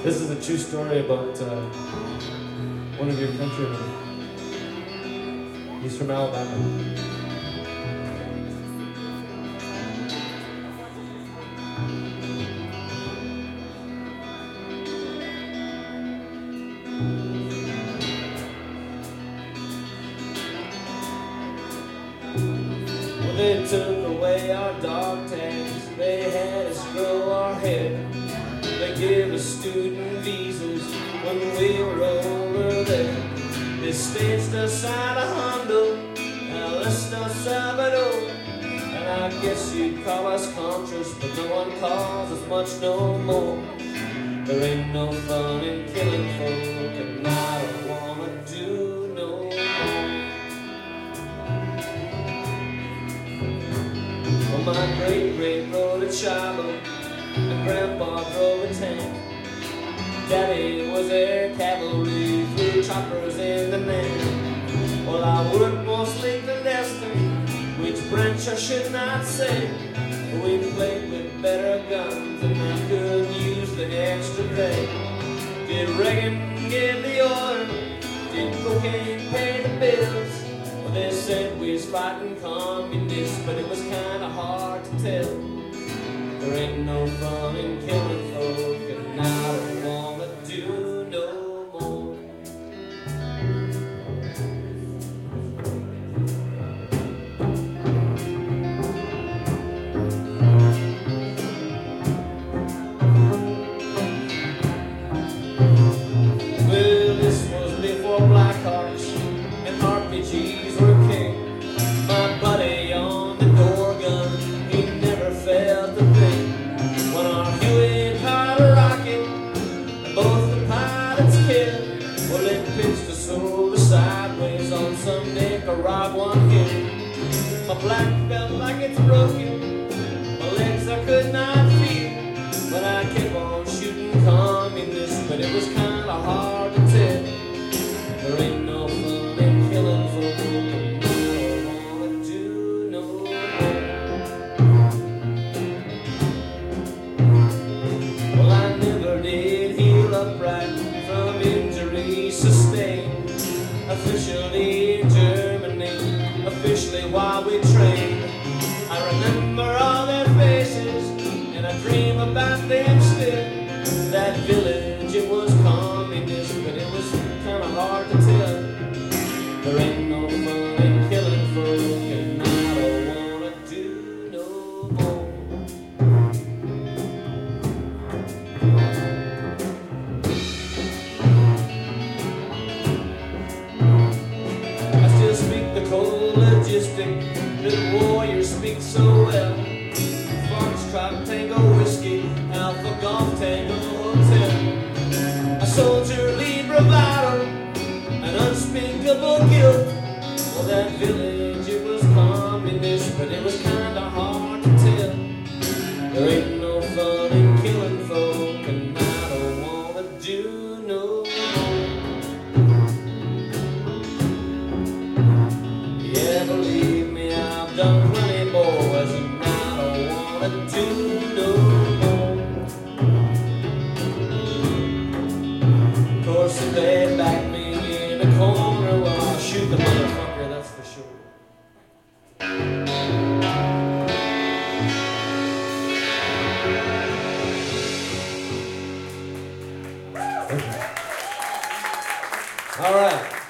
This is a true story about one of your countrymen. He's from Alabama. Well, they took away our dog tags, they had us grow our hair. They gave us student visas when we were over there. They staged us out of Hondo, El Salvador. And I guess you'd call us Contras, but no one calls us much no more. There ain't no fun in killing folk, and I don't wanna do no more. Well, my great-great rode a Chavo, and Grandpa drove a tank. Daddy was air cavalry, threw choppers in the night. Well, I worked mostly clandestine, which branch I should not say. We played with better guns, and I could use the extra pay. Did Reagan give the order? Did cocaine pay the bills? Well, they said we was fighting communists, but it was kinda hard to tell. There ain't no fun in killing folk, and I don't wanna do no more. Well, this was before Blackhawks and RPGs were king. My buddy on the door gun, he never felt the thing. When our Huey caught a rocket and both the pilots killed, well, it pitched us over sideways on some Nicaraguan hill. My black felt like it's broken, my legs I could not feel, but I kept on shooting communists, but it was kinda hard to tell. There ain't no fun in killing folk, and I don't wanna do no more. Well, I never did heal upright from injuries sustained. Officially in Germany, officially while we trained. I remember all their faces, and I dream about them still. That village, it was communist, but it was kinda hard to tell. There ain't no fun in killing folk, and I don't wanna do no more. I still speak the cold logistic that warriors speak so well. Foxtrot, Tango, Whiskey, Alpha, Golf, Tango, Hotel. A soldierly bravado, an unspeakable guilt. Well, that village, it was communist, but it was kinda hard to tell. There ain't no fun in killing folk, and I don't wanna do no more. Yeah, believe me, I've done plenty, boys, and I don't wanna do no more. Of course, if they back me in a corner, well, I'll shoot the motherfucker, that's for sure. All right.